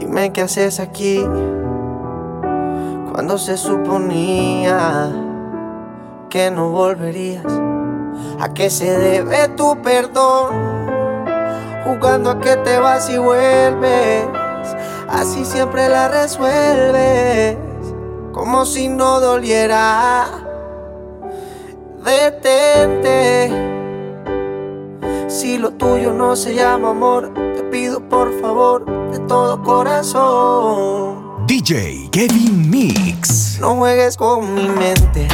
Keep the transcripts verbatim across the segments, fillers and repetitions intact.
Dime qué haces aquí cuando se suponía que no volverías. ¿A qué se debe tu perdón? Jugando a que te vas y vuelves, así siempre la resuelves, como si no doliera. Detente, si lo tuyo no se llama amor, te pido por favor de todo corazón, D J Kevin Mix. no juegues con mi mente.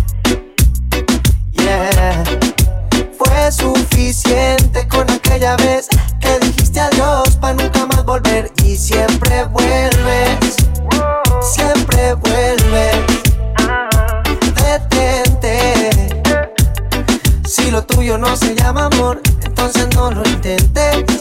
Yeah. Fue suficiente con aquella vez que dijiste adiós pa' nunca más volver. Y siempre vuelves, siempre vuelves. Detente, si lo tuyo no se llama amor, entonces no lo intentes.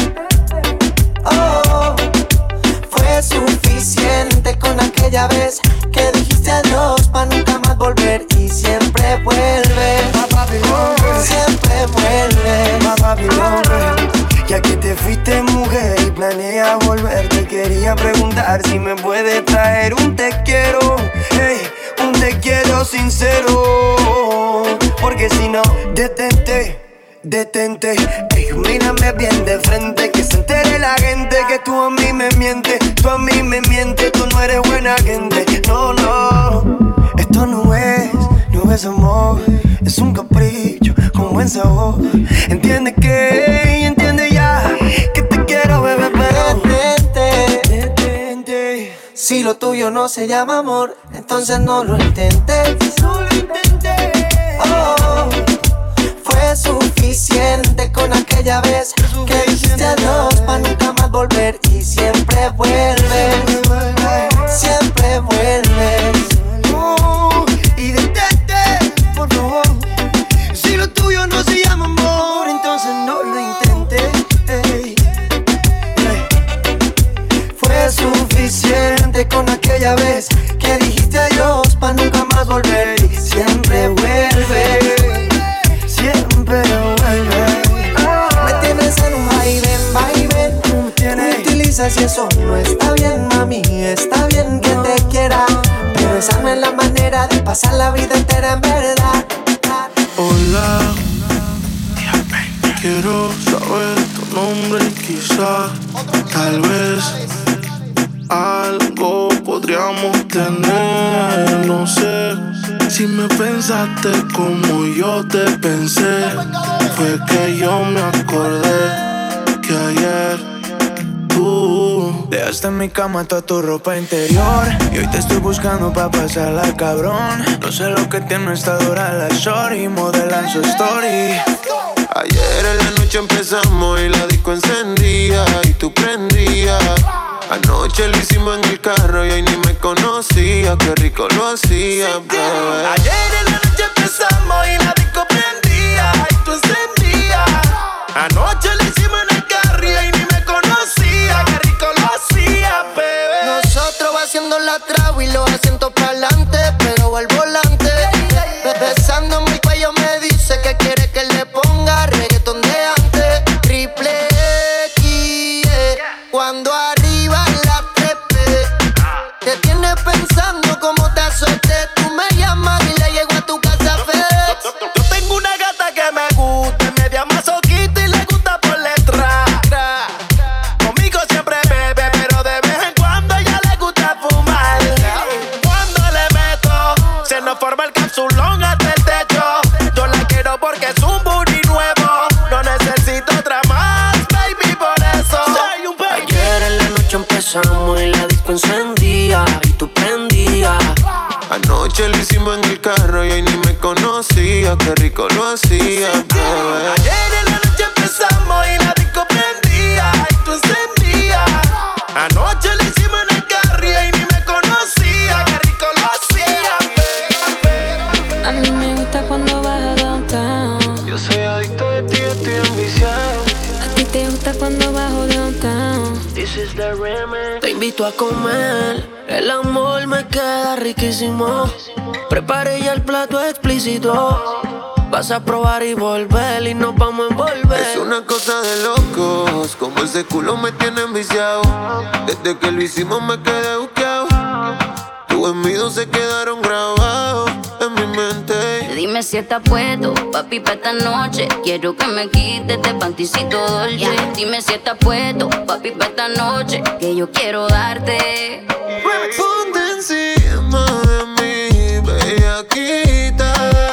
Oh, fue suficiente con aquella vez que dijiste adiós pa' nunca más volver. Y siempre vuelves, siempre vuelves. Ya que te fuiste mujer y planeas volver, te quería preguntar si me puedes traer un te quiero, hey, un te quiero sincero. Porque si no, detente, detente, ey, mírame bien de frente, que se entere la gente que tú a mí me mientes, tú a mí me mientes, tú no eres buena gente. No, no, esto no es, no es amor, es un capricho con buen sabor. Entiende que, entiende ya, que te quiero, bebé, pero Detente, detente. si lo tuyo no se llama amor, entonces no lo intentes. No lo intenté. Oh, fue suficiente con aquella vez que dijiste adiós pa' nunca más volver. Y siempre vuelves, siempre vuelves. Oh, y detente, por favor. Si lo tuyo no se llama amor, entonces no lo intentes. Ey, ey. Fue suficiente con aquella vez que dijiste adiós pa' nunca más volver. Y siempre vuelves, Siempre vuelve. me tienes en un vaivén, vaivén. Me utilizas y eso no está bien, mami. Está bien que te quiera, pero esa no es la manera de pasar la vida entera en verdad. Hola, quiero saber tu nombre y quizá, tal vez, algo podríamos tener. No sé si me pensaste como yo te pensé. Fue que yo me acordé que ayer tú dejaste en mi cama toda tu ropa interior y hoy te estoy buscando pa' pasarla, cabrón. No sé lo que tiene esta dura la shorty, modelan su story. Ayer en la noche empezamos y la disco encendía y tú prendías. Anoche lo hicimos en el carro y hoy ni me conocía. Qué rico lo hacía, bebé. Ayer en la noche empezamos y la disco prendía y tú encendías. Anoche lo hicimos en el carro y hoy ni me conocía. Qué rico lo hacía, bebé. Nosotros va haciendo la traba y los asientos pa'lante, pero al volante. Besando mi cuello me dice que quiere que le ponga reggaetón de antes. Triple X, yeah. Cuando arriba la trepe, te tienes pensando cómo te azoté. Tú me llamas y le llego a tu casa FedEx. Yo tengo una gata que me gusta, media masoquista y le gusta por letra. Conmigo siempre bebe, pero de vez en cuando ella le gusta fumar. Cuando le meto, se nos forma el capsulón hasta el techo. Yo la quiero porque es un booty nuevo. No necesito otra más, baby, por eso soy un baby. Ayer en la noche empezamos y la disco encendía y tú prendías. Anoche lo hicimos en el carro y hoy ni me conocía. Qué rico lo hacía, bebé. Ayer en la noche empezamos y la disco prendía y tú encendías. Anoche lo hicimos en el carro y hoy ni me conocía. Qué rico lo hacía, baby. A mí me gusta cuando vas a downtown. Yo soy adicto de ti, estoy enviciado. A ti te gusta cuando bajo downtown. This is the remix. Te invito a comer, el amor me queda riquísimo. Preparé ya el plato explícito. Vas a probar y volver y nos vamos a envolver. Es una cosa de locos, como ese culo me tiene enviciado. Desde que lo hicimos me quedé buqueado. Tus gemidos se quedaron grabados en mi mente. Dime si estás puesto, papi, pa' esta noche. Quiero que me quites este panticito dolce. Yeah. Dime si estás puesto, papi, pa' esta noche, que yo quiero darte. Ponte encima de mí, bellaquita.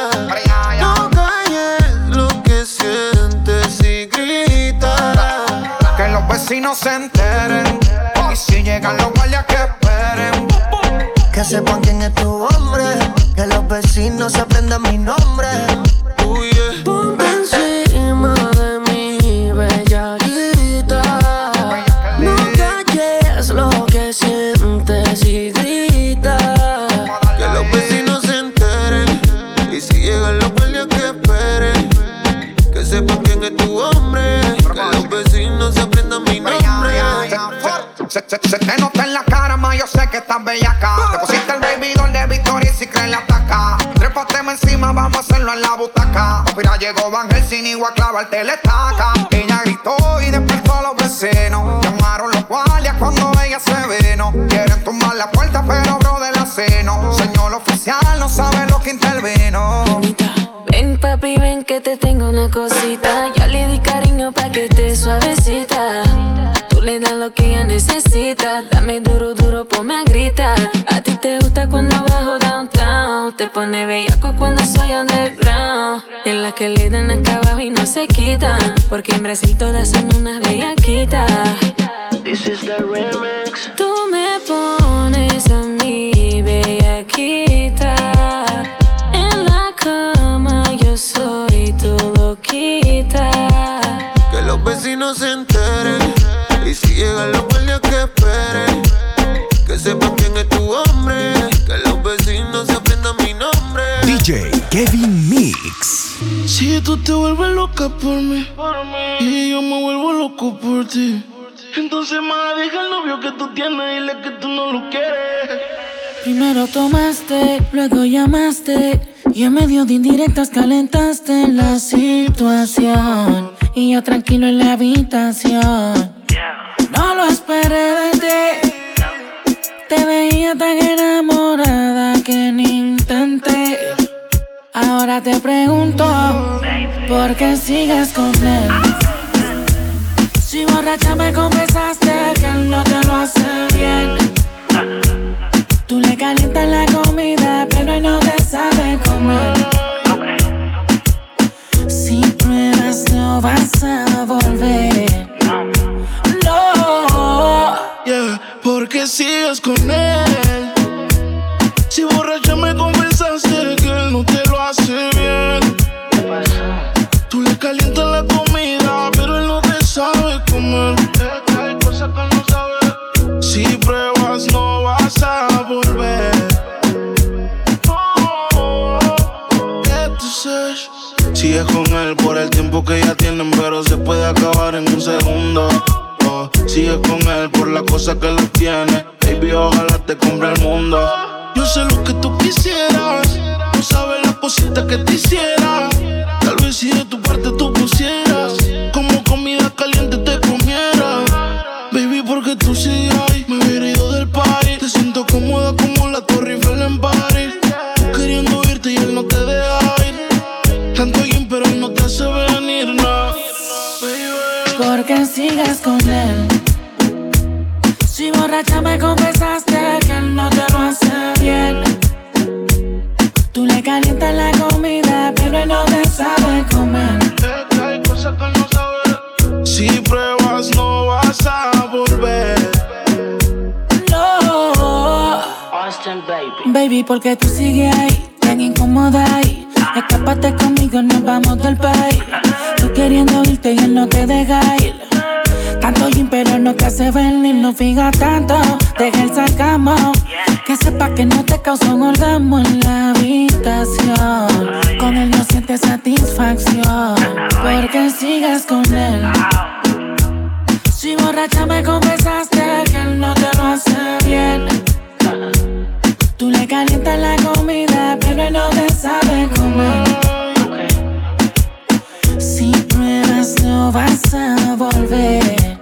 No calles lo que sientes y grita. Que los vecinos se enteren. Y si llegan los guardias que esperen. Que sepan quién es tu hombre. Que los vecinos aprendan mi nombre. Oh, yeah. Ponte encima de mi bellaquita. No calles lo que sientes y grita. Que los vecinos se enteren. Y si llegan los guardias que esperen. Que sepan quién es tu hombre. Que los vecinos aprendan mi nombre. Se, se, se te nota en la cara, ma, yo sé que estás bellaca. Te pusiste el baby doll de Victoria y si crees la ataca. Trépateme encima, vamos a hacerlo en la butaca. Mira, llegó Van Helsing y voy a clavarte la estaca. Ella gritó y despertó a los vecinos. Llamaron los guardias cuando ella se vino. Quieren tumbar la puerta, pero bro de la seno. Señor oficial, no sabe lo que intervino. Ven papi, ven que te tengo una cosita. Ya le di cariño pa' que esté suavecita. Tú le das lo que ella necesita. Dame duro, duro, ponme a gritar. A ti te gusta cuando bajo downtown. Te pone bellaco cuando soy underground. En la que le dan acá abajo y no se quitan. Porque en Brasil todas son unas bellaquitas. This is the remix. Tú me pones a mí bellaquita. En la cama yo soy tu loquita. Que los vecinos se enteren. Y si llegan los guardias que esperen. Que sepan quién es tu hombre. Que los vecinos se aprendan mi nombre. D J Kevin Mix. Si tú te vuelves loca por mí, por mí y yo me vuelvo loco por ti, entonces más deja el novio que tú tienes y dile que tú no lo quieres. Primero tomaste, luego llamaste y en medio de indirectas calentaste la situación. Y yo tranquilo en la habitación. No lo esperé de ti. Te veía tan enamorada que ni intenté. Ahora te pregunto, ¿por qué sigues con él? Si borracha me confesaste que él no te lo hace bien. Tú le calientas la comida, pero él no te sabe comer. Si pruebas no vas a volver. No. Yeah, ¿por qué sigues con él? Si borracha me confesaste que él no te lo hace bien. Tú le calientas la comida, pero él no te sabe comer. Hay cosas que él no sabe. Si pruebas no vas a volver. Oh, ¿qué tú sabes? Sigues con él por el tiempo que ya tienen, pero se puede acabar en un segundo. Oh, sigues con él por la cosa que lo tiene. Baby, ojalá te compre el mundo. Yo sé lo que tú quisieras. No sabes las cositas que te hiciera. Tal vez si de tu parte tú pusieras, como comida caliente te comiera. Baby, porque tú sigues ahí. Me hubiera ido del party. Te siento cómoda como la Torre Eiffel en París. Tú queriendo irte y él no te deja ir. Tanto bien, pero él no te hace venir, no. ¿Por qué sigues con él? Si borracha me confesaste que él no te lo hace bien. Tú le calientas la comida, pero él no te sabe comer. Hay cosas que él no sabe. Si pruebas no vas a volver. No. Austin, baby. Baby, porque tú sigues ahí, tan incómoda ahí. Escápate conmigo, nos vamos del país. Tú queriendo irte y él no te deja ir. Tanto gym, pero no te hace venir. No fija tanto, deja el sarcasmo. Que sepa que no te causa un orgasmo en la habitación. Con él no sientes satisfacción. Porque sigues con él. Si borracha me confesaste que él no te lo hace bien. Tú le calientas la comida, pero él no te sabe comer. no vas a volver.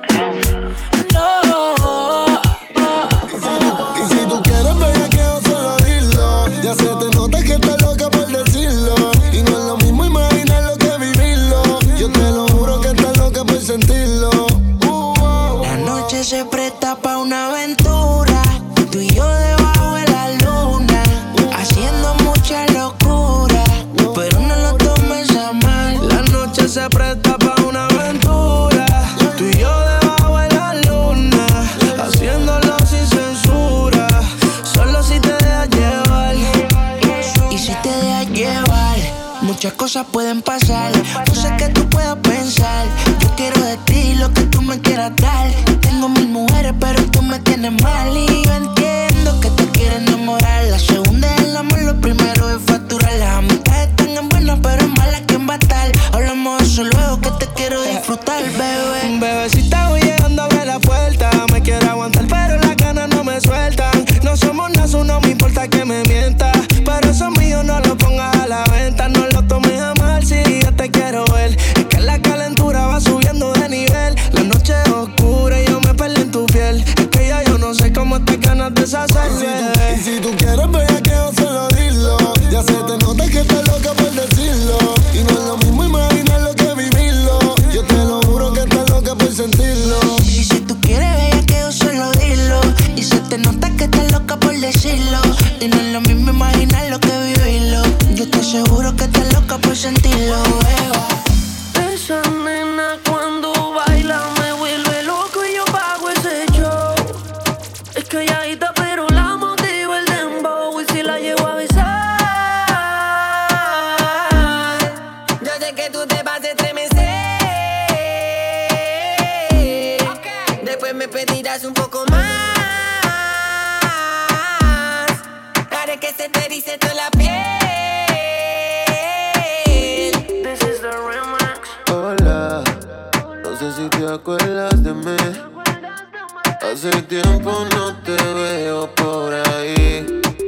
No. Y si tú quieres bellaqueo, solo dilo. Ya se te nota que estás loca por decirlo. Y no es lo mismo imaginarlo que vivirlo. Yo te lo juro que estás loca por sentirlo. Uh-oh. La noche se presta pa' una aventura. Tú y yo debajo de la luna, haciendo mucha locura, pero no lo tomes a mal. La noche se presta pa' una aventura. Tú y yo debajo de la luna, haciéndolo sin censura. Solo si te dejas llevar. Y si te dejas llevar, muchas cosas pueden pasar. No sé qué tú puedas pensar. Yo quiero de ti lo que tú me quieras dar. Tengo mil mujeres, pero tú me tienes mal. Y yo entiendo que te quieres enamorar. La segunda es el amor, lo primero es facturar. Las amistades están buenas, pero es mala quien va a estar. Hablamos de eso luego, que te quiero disfrutar, bebé. Bebecita, voy llegando a ver la puerta. Me quiero aguantar, pero las ganas no me sueltan. No somos nazo, no me importa que me mientas, pero eso mío no lo pongas a la venta. No lo tomes a mal si yo te quiero ver. Es que la calentura va subiendo de nivel. La noche es oscura y yo me perdí en tu piel. Es que ya yo no sé cómo te ganas de deshacerme. Y si tú quieres bellaqueo, solo dilo. Ya se te nota que estás loca por decirlo. Y no es lo mismo imaginarlo que vivirlo. Yo te lo juro que estás loca por sentirlo. Y si tú quieres bellaqueo, solo dilo. Y se te nota que estás loca por decirlo. Y no es lo mismo imaginarlo que vivirlo. Yo te aseguro que estás loca por sentirlo, beba. Esa nena cuando baila me vuelve loco y yo pago ese show. Es calladita pero la motiva el dembow. Y si la llevo a besar, yo sé que tú te vas a estremecer. Okay. Después me pedirás un poco más. Haré que se te erice toda la piel. This is the remix. Hola, no sé si te acuerdas de mí. Hace tiempo no te veo por ahí.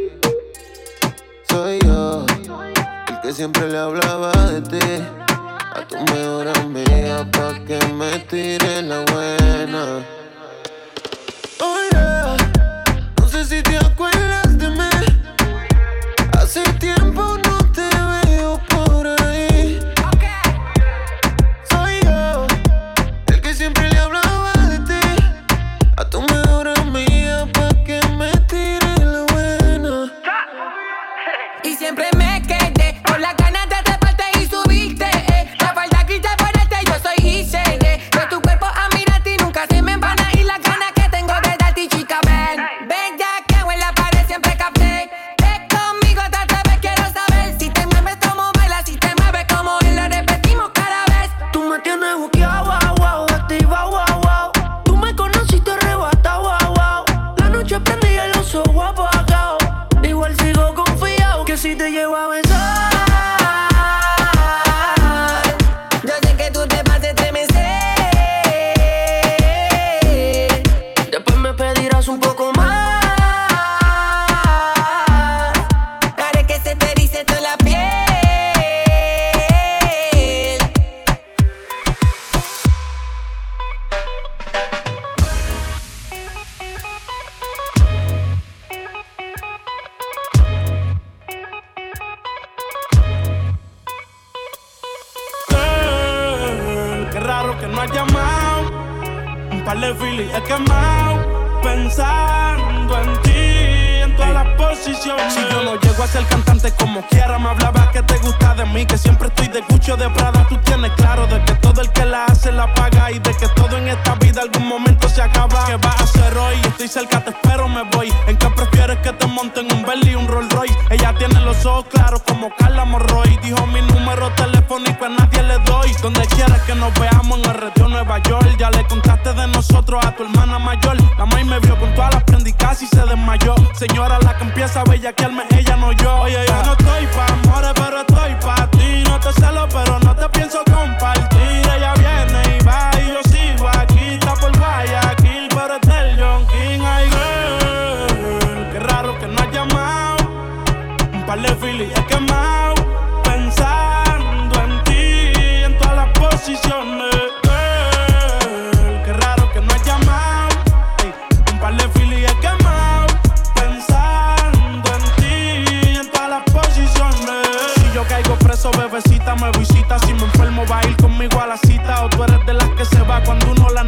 Soy yo, el que siempre le hablaba de ti a tu mejor amiga pa' que me tire la buena. Oh yeah, no sé si te acuerdas de mí. Hace tiempo no te veo por ahí. Soy yo, el que siempre le hablaba de ti a tu mejor amiga pa' que me tire la buena. Y siempre me quedé con las ganas de atraparte y subirte. Eh. La falda grita por este, yo soy Isene. De tu cuerpo a mirarte y nunca se me van a ir las ganas que tengo de darte, chica, ven. Ven ya que en la pared siempre capté. Ven conmigo otra vez, quiero saber si te mueves como bailas, si te mueves como él, lo repetimos cada vez. Tú me tienes buqueado, wow, wow, activa, wow, wow. Tú me conociste arrebatado, wow, wow. La noche prendí el oso guapo apagado. Igual sigo confiado que si te llevo a besar, yo sé que tú te vas a estremecer. Después me pedirás un poco más. Haré que se te erice toda la piel. Girl, qué raro que no has llamado. Un par de filis he quemado, pensando en ti, en todas las posiciones. Si yo no llego a ser cantante como quiera, me hablabas que te gusta de mí, que siempre estoy de Gucci o de Prada. Tú tienes claro de que todo el que la hace la paga y de que todo en esta vida algún momento se acaba. ¿Qué vas a hacer hoy? Estoy cerca, te espero, me voy. ¿En qué prefieres que te monten un Bentley y un Rolls Royce? Ella tiene los ojos claros como Carla Morroy. Dijo mi número telefónico a nadie le doy. Donde quieras que nos veamos en el retiro Nueva York. Ya le contaste de nosotros a tu hermana mayor. La maíz me vio con todas las prendas y casi se desmayó. Señora, la que empieza a bellaquearme, ella no yo. Oye, yo no estoy pa' amores, pero estoy pa' ti. No te celo, pero no te pienso compartir. Ella viene y va y yo sigo aquí. Está por Guayaquil, pero es del John King. Ay, girl, qué raro que no has llamado. Un par de filis he quemado, pensando en ti, en todas las posiciones. Girl,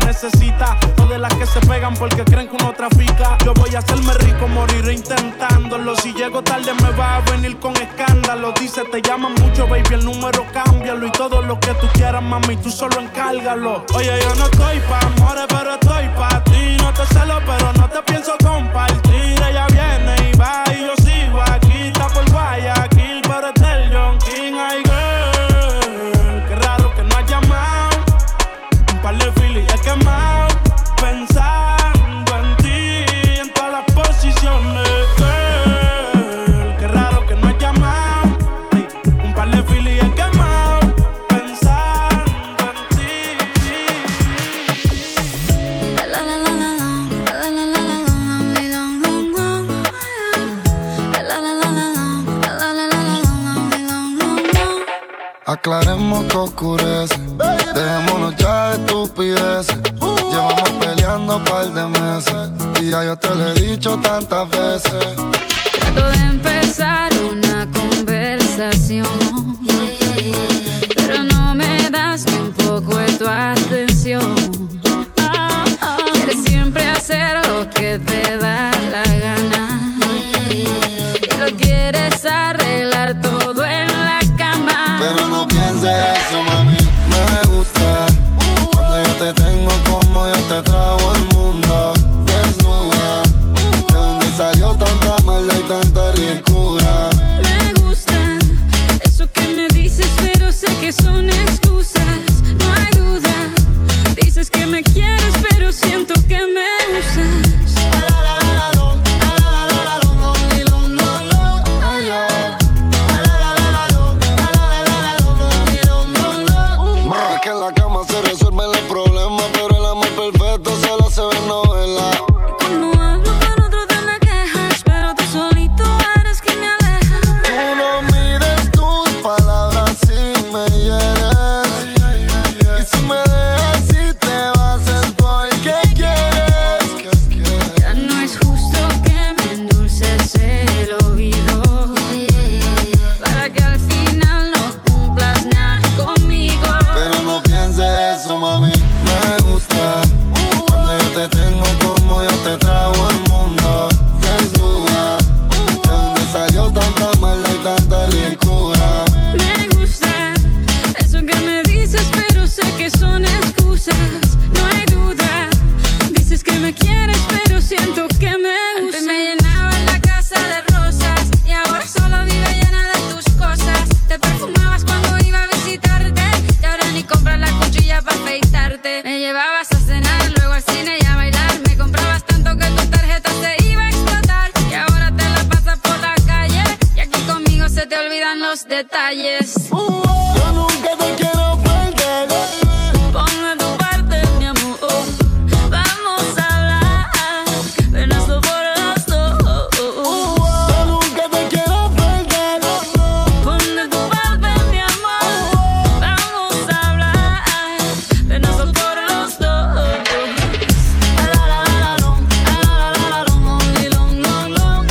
necesita, o de las que se pegan porque creen que uno trafica. Yo voy a hacerme rico, moriré intentándolo. Si llego tarde me va a venir con escándalo. Dice, te llaman mucho, baby, el número cámbialo. Y todo lo que tú quieras, mami, tú solo encárgalo. Oye, yo no estoy pa' amores, pero estoy pa' ti. No te celo, pero no te pienso compartir. Ella viene y va y yo sigo aquí. Está por Guayaquil, pero es del John King. Ay, girl, qué raro que no has llamado. Un par de filis he quemado, pensando en ti, en todas las posiciones. Girl, qué raro que no has llamado. Ay, un par de filis he quemado, pensando en ti. La la la la la, la la la la la, long long long. La la la la la, la la la la la, long long long. Aclaremos que oscurece, dejémonos ya de estupideces. Llevamos peleando un par de meses y ya yo te lo he dicho tantas veces. Trato de empezar una conversación, pero no me das ni un poco de tu atención. Quieres siempre hacer lo que te da la gana y lo quieres arreglar todo en la cama. Pero no pienses eso, mami, me gusta cuando yo te tengo como yo te trago al mundo. Desnuda, de donde salió tanta maldad y tanta ricura. Me gusta eso que me dices, pero sé que son excusas. No hay duda, dices que me quieres, pero siento que me usas. Es que en la cama se resuelven los problemas, pero el amor perfecto solo se ve en novela. Cuando hablo con otro te me quejas, pero tú solito eres quien me aleja. Tú no mires tus palabras si me hieres. Y si me dejas y te vas es porque quieres. Ya no es justo que me endulces el oído, para que al final no cumplas nada conmigo. Pero no pienses eso, mami, me gusta cuando yo te tengo como yo te trago al mundo. Desnuda, de donde salió tanta maldad y tanta ricura. Me gusta eso que me dices, pero sé que son excusas. No hay duda, dices que me quieres, pero siento que me usas. Antes me llenaba la casa de rosas y ahora solo vive llena de tus cosas. Te perfumabas cuando iba a visitarte y ahora ni compras la cuchilla para afeitarte. Me llevabas a cenar, luego al cine y a bailar. Me comprabas tanto que tu tarjeta se iba a explotar y ahora te la pasas por la calle y aquí conmigo se te olvidan los detalles. Yo nunca te quiero perder. Ponme tu parte, mi amor. Vamos a hablar, ven hazlo por los dos. Yo nunca te quiero perder. Ponme tu parte, mi amor. Vamos a hablar, ven hazlo por los dos. La la la la long, la la la la long, only long long long.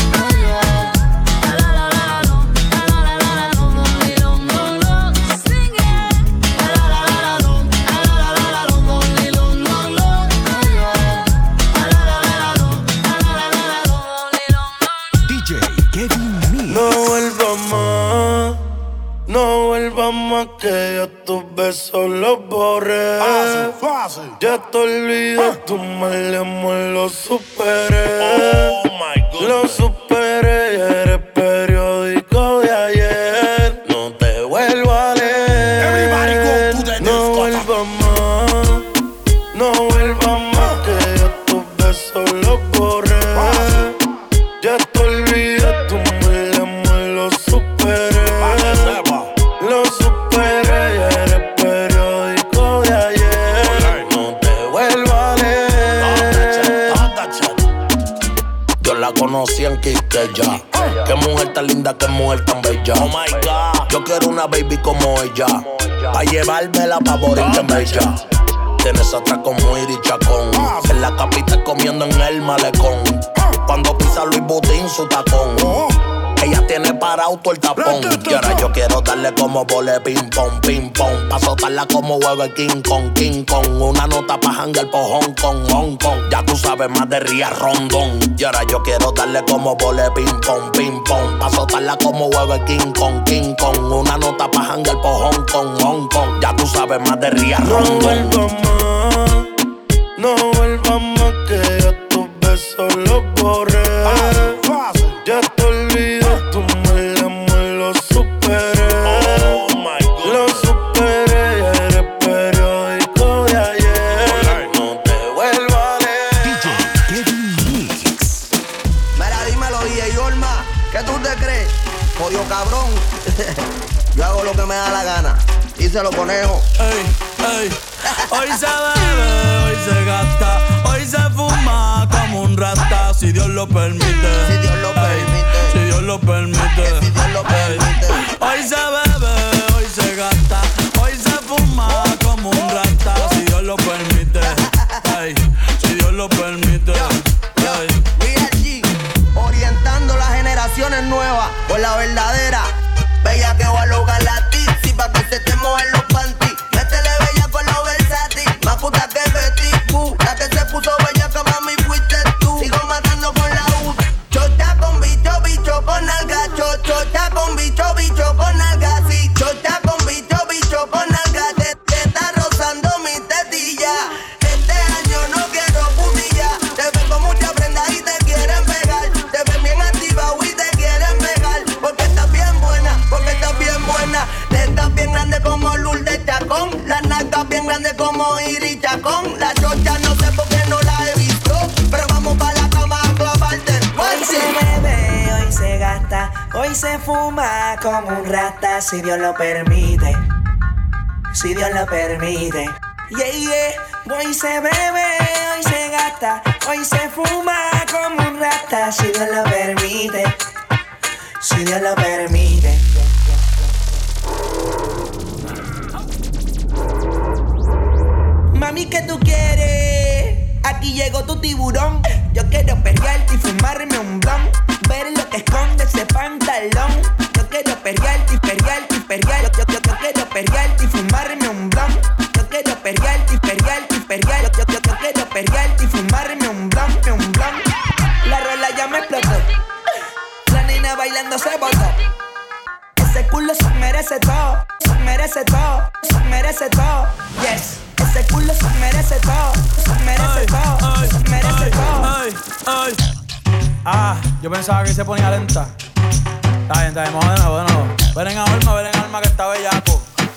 La la la la long, la la la la long, only long long long. Sing it. La la la la long, la la la la long, only long long long. La la la la long, la la la la long, only long long. D J Kevin Mix. No vuelvas más, no vuelvas más, que yo tus besos los borré. Ya te olvidé, tu mal amor lo superé. Lo superé, ya eres periódico de ayer. No te vuelvo a leer. No vuelvas más, no vuelvas más, que yo tus besos los borré. Ya te olvidé, tu mal amor lo superé. Lo superé, ya eres periódico de ayer. No te vuelvo a leer. Yo la conocí en Quisqueya. Qué mujer tan linda, qué mujer tan bella. Oh my God. Yo quiero una baby como ella, pa' llevármela pa' Borinquen en Bella. Tienes atraco muy chacón, en la capital comiendo en el malecón. Cuando pisa Luis Vuitton su tacón. Ella tiene pa' parado todo el tapón. Y ahora yo quiero darle como vole ping pong, ping pong. Pa' soltarla como huevo de King Kong, King Kong. Una nota pa' janguear por Hong Kong, Hong Kong. Ya tú sabes más de Ría Rondón. Y ahora yo quiero darle como vole ping pong, ping pong. Pa' soltarla como huevo de King Kong, King Kong. Una nota pa' janguear por Hong Kong, Hong Kong. Ya tú sabes más de Ría Rondón. No vuelva más, no vuelva más, que yo tus besos los borré. Ya te olvidé, tu mal amor lo superé. Lo superé, ya eres periódico de ayer. No te vuelvo a leer. D J Kevin Mix. Mira, dímelo, D J Olma, ¿qué tú te crees? Jodido cabrón. Yo hago lo que me da la gana. Díselo, conejo. Ey, ey. Hoy se bebe, hoy se gasta, hoy se fuma como un rata, si Dios lo permite. Si Dios lo permite. Si Dios lo permite. Si Dios lo permite. Hoy se bebe, hoy se gasta, hoy se fuma como un rata, si Dios lo permite. Ey, si Dios lo permite. Ey. Mira allí, orientando las generaciones nuevas por la verdadera. Bella que va a lograr la tizi pa' que se te mojen los panties. Métele bella con los versátil, más puta que Betty Boo. La que se puso bella que mami fuiste tú. Sigo matando con la U. Chota con bicho, bicho con alga. Chota con bicho, bicho con alga. Sí, chota con bicho, bicho con alga. Te, te está rozando mi tetilla. Este año no quiero putilla. Te ven con mucha prenda y te quieren pegar. Te ven bien activa y te quieren pegar. Porque estás bien buena, porque estás bien buena. Te estás bien grande como Lourdes Chacón. Las nalgas bien grandes como Iris Chacón. La chocha no sé por qué no la he visto, pero vamos pa' la cama a clavarte. Hoy se bebe, hoy se gasta, hoy se fuma como un rata, si Dios lo permite. Si Dios lo permite. Yeah, yeah. Hoy se bebe, hoy se gasta, hoy se fuma como un rata, si Dios lo permite. Si Dios lo permite. Mami, ¿qué tú quieres? Aquí llegó tu tiburón. Yo quiero perrearte y fumarme un blunt. Ver lo que esconde ese pantalón. Yo quiero perrearte y perrearte y perrearte. Yo, yo, yo quiero perrearte y fumarme un blunt. Yo quiero perrearte y perrearte y perrearte. Yo, yo, yo quiero perrearte y fumarme un blunt, un blunt. La rola ya me explotó. La nena bailando se botó. Ese culo se merece todo, se merece todo, se merece todo. Yes. Ese culo se merece todo, se merece ay, todo, ay, se merece ay, todo. Ay, ay. Ah, yo pensaba que se ponía lenta. Está bien, está bien, vamos de nuevo, de nuevo. Ven en alma, ven en alma que está bellaco.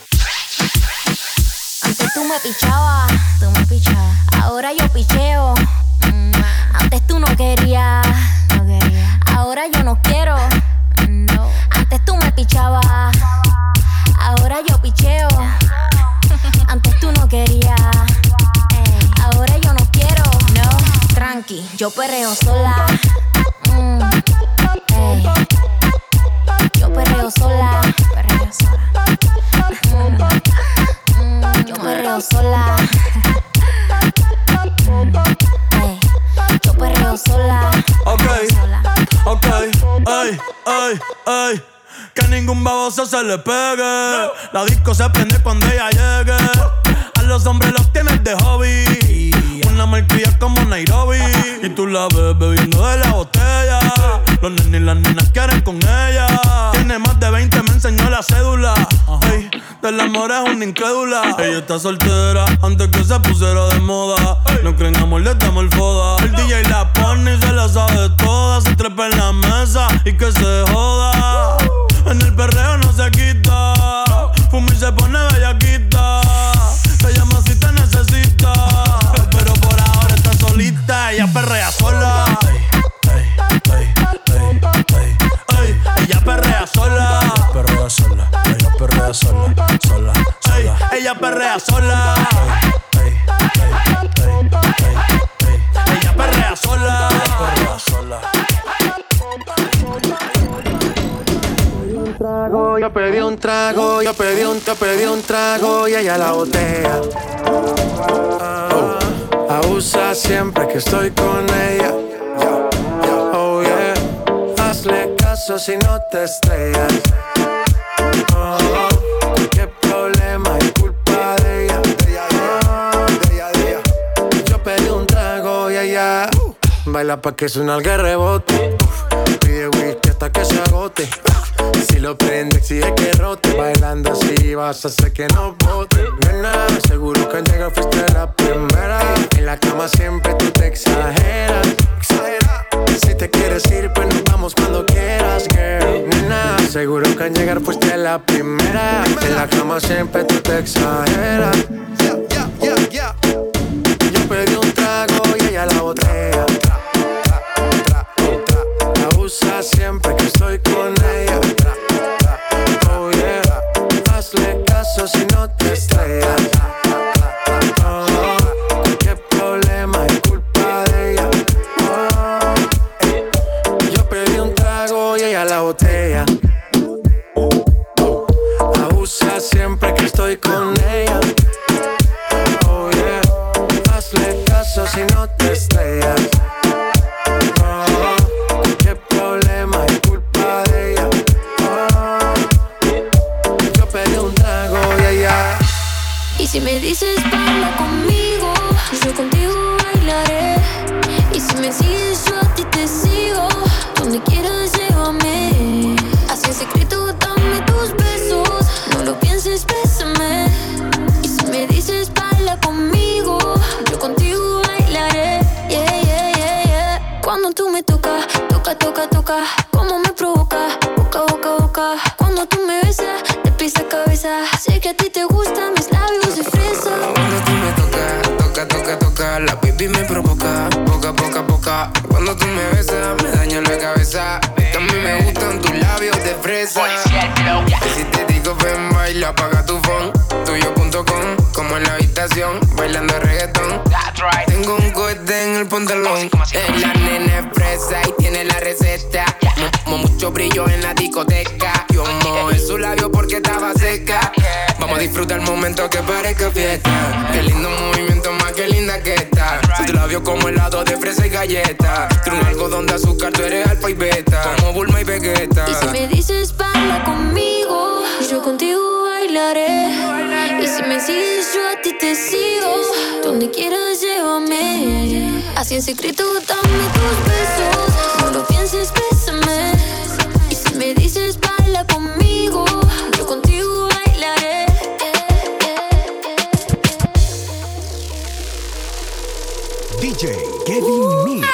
Antes tú me pichabas, tú me pichabas. Ahora yo picheo. Mm. Antes tú no querías, no quería. Ahora yo no quiero. No. Antes tú me pichabas. Ahora yo picheo. Antes tú no querías, ey. Ahora yo no quiero, no. Tranqui, yo perreo sola. Mm, ey. Yo perreo sola, perreo sola. Mm, mm, yo perreo sola. Mm, ey. Yo perreo sola. Ok, sola. ok, ey, ey, ey. Que ningún baboso se le pegue. No. La disco se prende cuando ella llegue. A los hombres los tienes de hobby. Una marquilla como Nairobi. Y tú la ves bebiendo de la botella. Los nenes y las nenas quieren con ella. Tiene más de veinte, me enseñó la cédula. Ey, del amor es una incrédula. Ella está soltera antes que se pusiera de moda. No creen amor, le damos el foda. El D J la pone y se la sabe toda. Se trepa en la mesa y que se joda. En el perreo no se quita. Fuma y se pone bellaquita. Te llama si te necesita. Pero por ahora está solita. Ella perrea sola. Ey, ey, ey, ey, ey. Ella perrea sola. Perrea sola. Ella perrea sola. Sola, sola. Ella perrea sola. Ey, ey, ey, ey, ey. Ella perrea sola. Ella perrea sola. Yo pedí un trago, yo pedí un, yo pedí un trago y ella la botella. Oh, abusa siempre que estoy con ella. Oh yeah, hazle caso caso si no te estrellas. Oh, qué problema es culpa de ella. De ella, de ella, de ella. Yo pedí un trago y ella uh, baila pa' que suena el rebote. Uh, pide whisky hasta que se agote. Si lo prende, exige que rote. Bailando así vas a hacer que no bote. Nena, seguro que al llegar fuiste la primera. En la cama siempre tú te exageras. Exagera. Si te quieres ir, pues nos vamos cuando quieras, girl. Nena, seguro que al llegar fuiste la primera. En la cama siempre tú te exageras. Yeah, yeah, yeah, yeah. Yo pedí un trago y ella la botella. Tra, tra, tra, tra. La usa siempre que estoy con ella. Oh yeah, hazle caso si no te estrellas. Oh, qué problema es culpa de ella. Oh, eh. Yo pedí un trago y ella la botella. Abusa siempre que estoy con ella. Oh yeah, hazle caso si no te estrellas. Oh, qué problema es culpa de ella. Y si me dices baila conmigo, yo contigo bailaré. Y si me sigues yo a ti te sigo, donde quieras llévame. Así en secreto dame tus besos, no lo pienses, bésame. Y si me dices baila conmigo, yo contigo bailaré. Yeah, yeah, yeah, yeah. Cuando tú me tocas, toca, toca, toca, como me provoca, boca, boca, boca. Cuando tú me besas, de pies a cabeza, sé que a ti te gustan mis labios de fresa. Cuando tú me tocas, toca, toca, toca, la baby me provoca, boca, boca, boca. Cuando tú me besas, me daña la cabeza. Que a mí me gustan tus labios de fresa. Y si te digo ven, baila, apaga tu phone. Tuyo punto com, como en la habitación, bailando reggaetón. Tengo un cohete en el pantalón. La nena es fresa y tiene la receta. Mo, mucho brillo en la discoteca. Yo mojé su labio porque estaba seca. Vamos a disfrutar el momento que parezca fiesta. Qué lindo movimiento, más que linda que está. Tu labio como helado de fresa y galleta. Tiene un algodón de azúcar, tú eres alfa y beta. Como Bulma y Vegeta. Y si me dices baila conmigo, yo contigo bailaré. Y si me sigues yo a ti te sigo, donde quieras llévame. Así en secreto dame tus besos, no lo pienses, bésame. Y si me dices baila conmigo, yo contigo bailaré. D J Kevin Mix.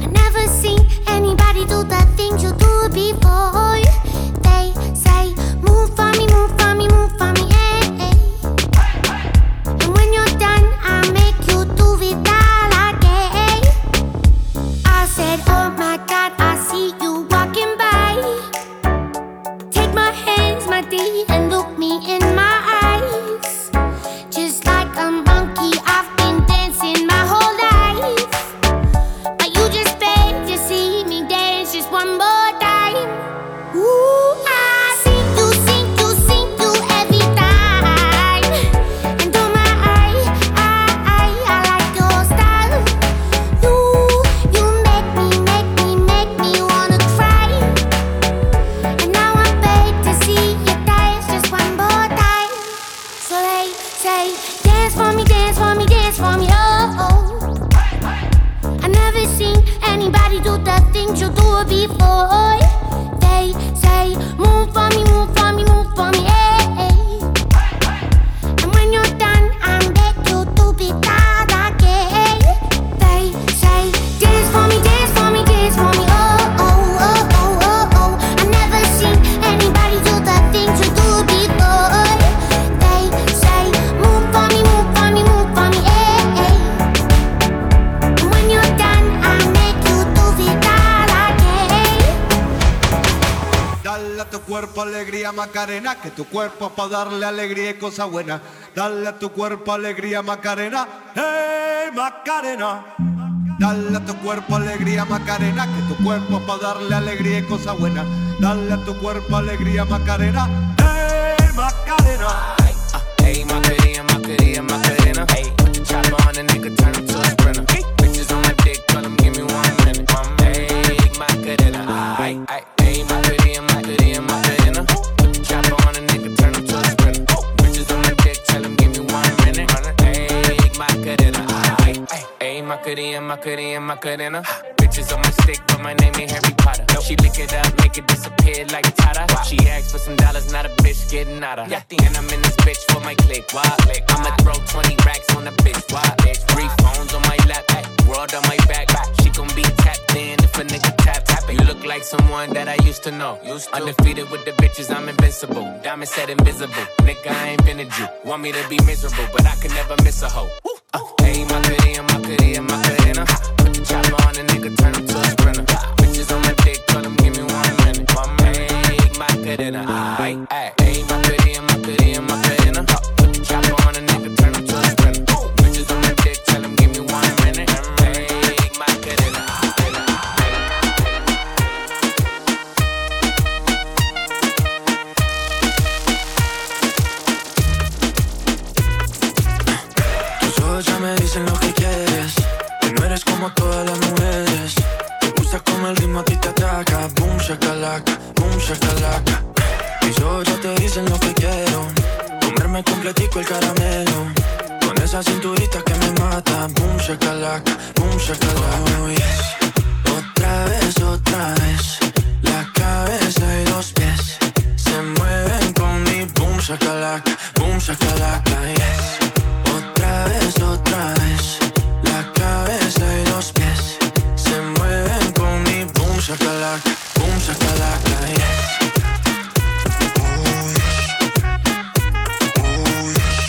Do the things you do before. They say move cuerpo alegría Macarena, que tu cuerpo es para darle alegría y cosas buenas. Dale a tu cuerpo alegría Macarena, hey Macarena. Dale a tu cuerpo alegría Macarena, que tu cuerpo es para darle alegría y cosas buenas. Dale a tu cuerpo alegría Macarena, hey Macarena. Hey, Macarena, Macarena, Macarena. Hey, put the chopper on a nigga, turn him to a sprinter. Bitches on my dick, tell him give me one minute. Hey, Macarena. Hey, hey, Macarena, Macarena, Macarena. Put the chopper on a nigga, turn him to a sprinter. Bitches on my dick, tell him give me one minute. Hey, Macarena. Hey, Macarena, Macarena, Macarena. Bitches on my stick, but my name ain't Harry Potter. She lick it up, make it disappear like Tata. She asked for some dollars, not a bitch getting out of. And I'm in this bitch for my click. Why? I'ma throw twenty racks on the bitch. Why? Three phones on my lap, world on my back. She gon' be tapped in if a nigga tap tap. You look like someone that I used to know. Used to. Undefeated with the bitches, I'm invincible. Diamond said invisible. Nigga, I ain't been a Jew. Want me to be miserable, but I can never miss a hoe. Uh, hey, Macarena, Macarena, Macarena. Put the chopper on a nigga, turn him to a sprinter. Bitches on my dick, tell him give me one minute. One minute. Hey, Macarena. Hey, hey, Macarena, Macarena, Macarena. Put the chopper on a nigga, turn him to a sprinter. Bitches on my dick, tell him give me one minute. Hey, Macarena. Ya me dicen lo que quieres, que no eres como todas las mujeres. Te gusta como el ritmo a ti te ataca. Boom shakalaka, boom shakalaka. Mis ojos ya te dicen lo que quiero, comerme completico el caramelo, con esa cinturita que me mata. Boom shakalaka, boom shakalaka. Oh yes. Otra vez, otra vez, la cabeza y los pies se mueven con mi boom shakalaka, boom shakalaka. Yes. Otra vez, otra vez, la cabeza y los pies se mueven con mi boom shakalaka, boom shakalaka, yes. Oh yes, oh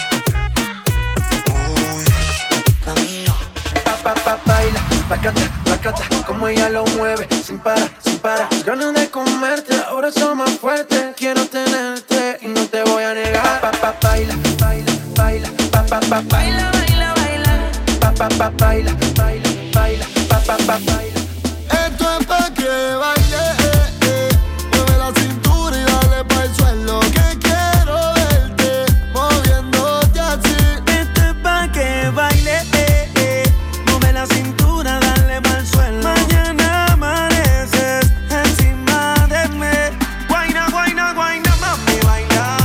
yes, oh yes. Camilo, pa pa pa baila, bacata, bacata, como ella lo mueve, sin parar, sin parar. Ganas de comerte, ahora son más fuertes. Quiero tenerte y no te voy a negar. Pa pa pa baila, baila, baila. Pa pa pa baila, baila, baila. Pa pa pa baila, baila, baila. Pa pa pa baila. Esto es pa' que baile, eh, eh. Mueve la cintura y dale pa' el suelo, que quiero verte moviéndote así. Esto es pa' que baile, eh, eh. Mueve la cintura, dale pa' el suelo. Mañana amaneces encima de mí. Guayna, guayna, guayna, mami, baila,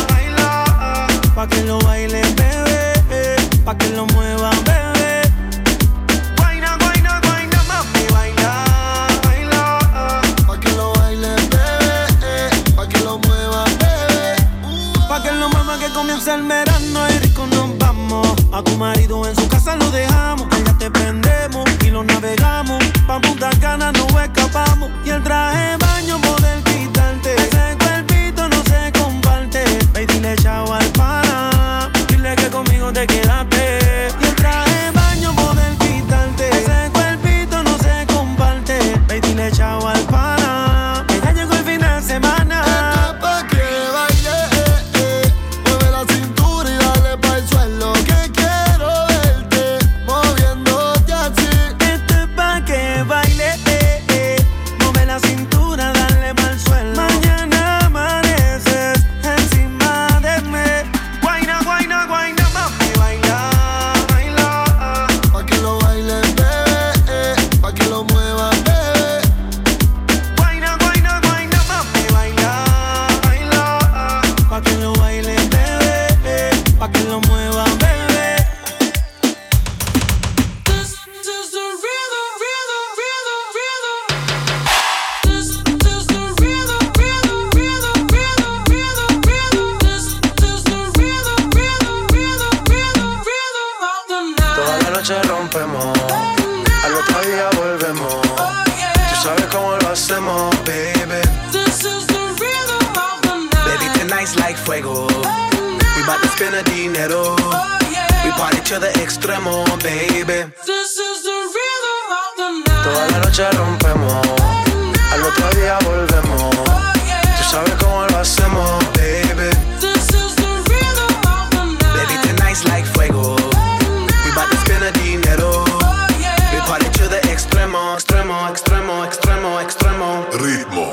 baila. Pa' que lo baile, bebé, pa' que lo mueva, bebé. Guayna, guayna, guayna, mami, baila, baila. Pa' que lo baile, bebé, pa' que lo mueva, bebé. Pa' que lo mueva, que comienza el verano y rico nos vamos. A tu marido en su casa lo dejamos. Allá te prendemos y lo navegamos. Pa' Punta Cana no escapamos. Y el traje de baño poder quitarte. Ese cuerpito no se comparte. Ve y dile chao al pana. Dile que conmigo te quedaste. Y el traje de baño poder quitarte. Ese cuerpito no se comparte. Ve y dile chao al pana. Que ya llegó el fin de semana. Esto es pa' que baile, eh, eh. Mueve la cintura y dale pa' el suelo, que quiero verte moviéndote así. Esto es pa' que baile, eh, eh. Mueve la cintura, dale pa'l suelo. Mañana amaneces encima de mí. Guayna, guayna, guayna, mami, baila, baila. Pa' que lo baile, bebé, eh. Pa' que lo mueva, bebé. Guayna, guayna, guayna, mami, baila, baila. Pa' que lo baile, bebé, eh. Pa' que lo mueva, bebé. This is the rhythm, rhythm, rhythm, rhythm. This is the rhythm, rhythm, rhythm, rhythm, rhythm, rhythm. This is the rhythm, rhythm, rhythm, rhythm, rhythm of the night. Toda la noche rompemos, al otro día volvemos. Tú sabes cómo lo hacemos, baby. This is the rhythm of the night. Baby, tonight's like fuego. We bout to spend a dinero. We party to the extremo, baby. This is the rhythm of the night. Toda la noche rompemos, al otro día volvemos. Tú sabes cómo lo hacemos, baby. This is the rhythm of the night. Baby, tonight's like fuego. We bout to spend the dinero. We party to the extremo, extremo, extremo, extremo, extremo. Ritmo.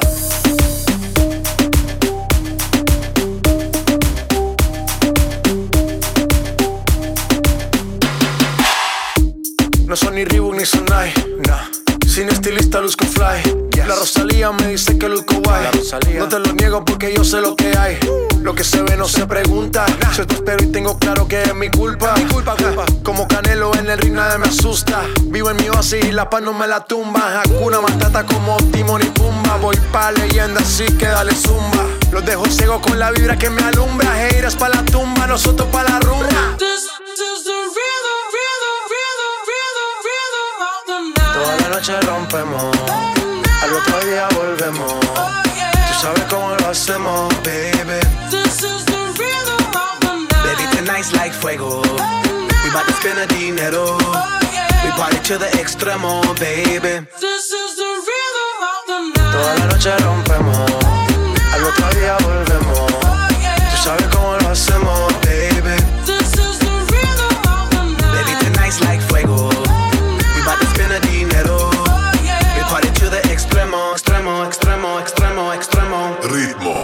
No son ni Reebok ni Sonai, nah. Sin estilista luzco fly. Yes. La Rosalía me dice que luzco guay. No te lo niego porque yo sé lo que hay. Lo que se ve no se pregunta. Nah. Yo te espero y tengo claro que es mi culpa. Mi culpa, culpa. Como Canelo en el ring nada me asusta. Vivo en mi oasis y la paz no me la tumba. Hakuna Matata como Timon y Pumba. Voy pa' leyenda así que dale zumba. Los dejo ciego con la vibra que me alumbra. Haters pa' la tumba, nosotros pa' la rumba. This is the rhythm, rhythm, rhythm, rhythm, rhythm of the night. Toda la noche rompemos, al otro día volvemos. Tú sabes cómo lo hacemos, baby. This is the rhythm of the night. Baby, tonight's like fuego. We bout to spend the dinero. We party to the extremo, baby. This is the rhythm of the night. Toda la noche rompemos, al otro día volvemos. Tú sabes cómo lo hacemos, baby. This is the rhythm of the night. Baby, tonight's like fuego. We bout to spend the dinero. We party to the extremo, extremo, extremo, extremo, extremo. Ritmo.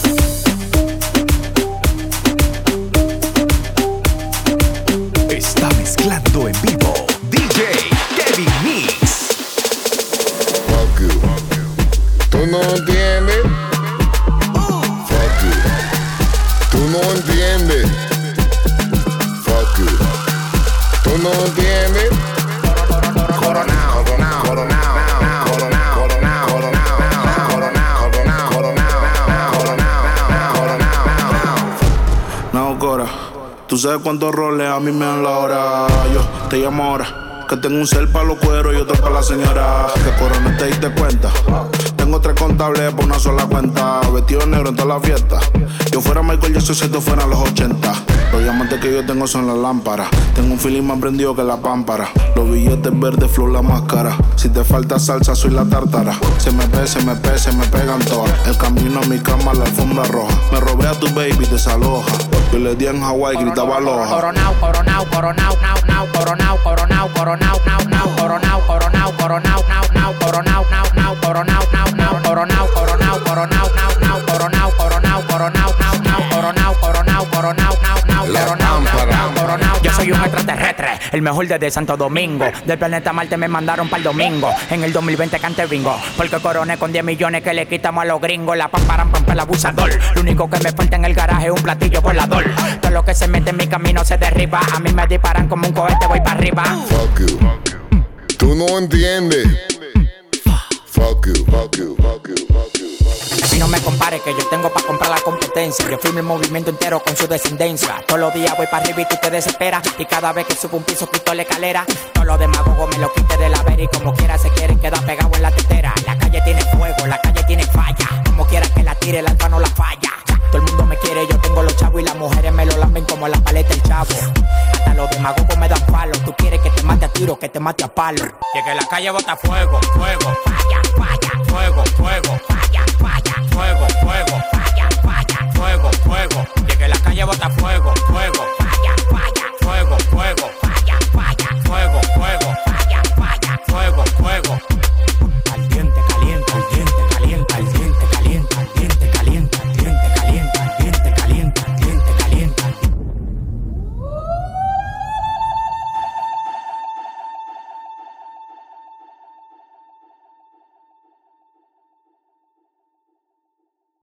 Está mezclando en vivo D J Kevin Mix. Fuck you. ¿Tú no entiendes? Fuck you. ¿Tú no entiendes? Fuck you. ¿Tú no entiendes? Coronao, coronao, coronao, coronao, coronao, coronao, coronao, coronao, coronao, coronao. No, Cora, tú sabes cuántos roles a mí me dan la hora. Yo te llamo ahora, que tengo un cel para los cueros y otro para la señora. Que Corona te diste cuenta. Tengo tres contables por una sola cuenta. Vestido negro en toda la fiesta. Yo fuera Michael Jackson si esto fuera los ochenta. Los diamantes que yo tengo son las lámparas. Tengo un feeling más prendido que la pámpara. Los billetes verdes, flow la máscara. Si te falta salsa, soy la tártara. Se me pe, se me pe, se me pegan todas. El camino a mi cama, la alfombra roja. Me robé a tu baby, desaloja. Yo le di en Hawaii, gritaba aloha. Coronao, coronao, coronao, now, now, coronao, coronao, coronao, now, now, coronao, coronao, coronao, now, now, coronao, now, now, coronao, now, now, coronao, coronao, coronao, now, now, coronao, coronao, coronao, now, now, coronao, coronao, coronao, now, now, coronao, now, coronao. Yo soy un extraterrestre, el mejor desde Santo Domingo. Del planeta Marte me mandaron para el domingo. En el dos mil veinte cante bingo, porque coroné con diez millones que le quitamos a los gringos. La pam, param, pam, el abusador. Lo único que me falta en el garaje es un platillo volador. Todo lo que se mete en mi camino se derriba. A mí me disparan como un cohete, voy para arriba. Fuck you. Tú no entiendes. Fuck you, fuck you, fuck you, fuck you. Y no me compare que yo tengo pa' comprar la competencia. Yo firmo el movimiento entero con su descendencia. Todos los días voy para arriba y tú te desesperas. Y cada vez que subo un piso quito la escalera. Todos los demagogos me lo quite de la vera. Y como quiera se quieren quedar pegados en la tetera. La calle tiene fuego, la calle tiene falla. Como quiera que la tire, el alfa no la falla. Todo el mundo me quiere, yo tengo los chavos. Y las mujeres me lo lamben como la paleta del chavo. Hasta los demagogos me dan palo. Tú quieres que te mate a tiro, que te mate a palo. Llegué a la calle bota fuego, fuego, falla, falla. Fuego, fuego, falla, falla. Fuego, fuego.